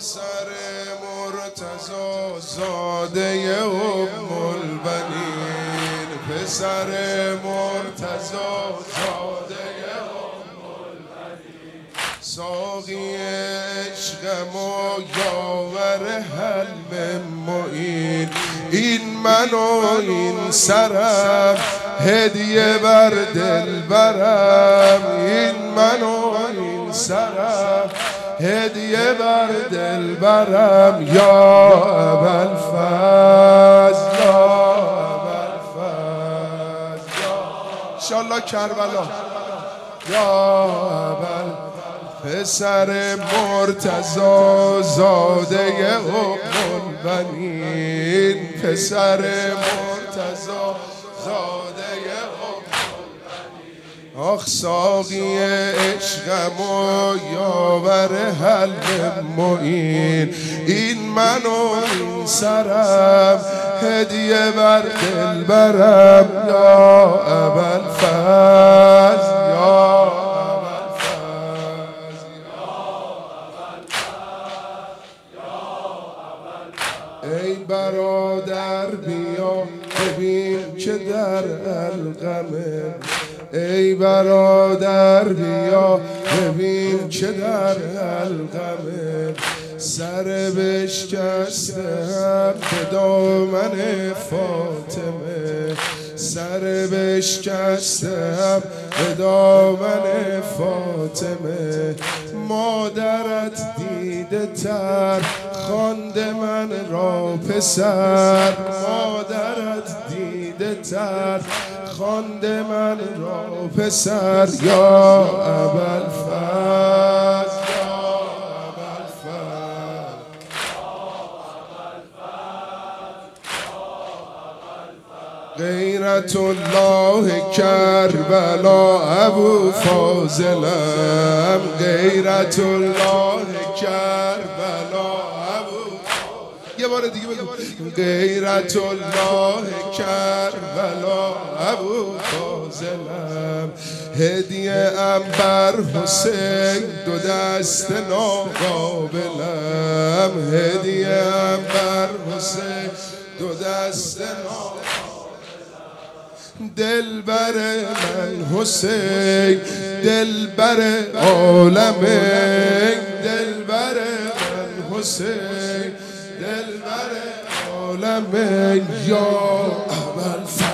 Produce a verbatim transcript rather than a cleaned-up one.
پسر مرتضی زاده ام البنین، پسر مرتضی زاده ام البنین، ساقی عشقم و یاور حلم معین. این من و این سرم هدیه بر دل برم، این من و این سرم هدیه بر دل برم. یا ابوالفضل یا ابوالفضل انشالله کربلا یا ابوالفضل، پسر مرتضی زاده ام البنین، پسر مرتضی زاده ام البنین. آخ ساقی عشقم و یاور حلم معین، این من و این سرم هدیه بر دل برم. یا ابوالفضل یا ای برادر بیا ببین که در القمه، ای برادر بیا ببین که در القمه، سر بشکستم به دامن فاطمه، سر بشکستم به دامن فاطمه. مادرت دیده تر خوانده من را پسر، مادرت دیده تر خوانده من را پسر. یا ابوالفضل یا ابوالفضل غیرت الله کربلا ابو فاضلم، غیرت الله کربلا ابو، یه بار دیگه بگو غیرت الله کربلا ابو فاضلم. هدیه ام بر حسین دو دست ناقابلم، هدیه ام بر حسین دو دست ناقابلم. دل بر من حسین دل بر عالمه، دل بر من حسین دل بر عالمه. یا ابوالفضل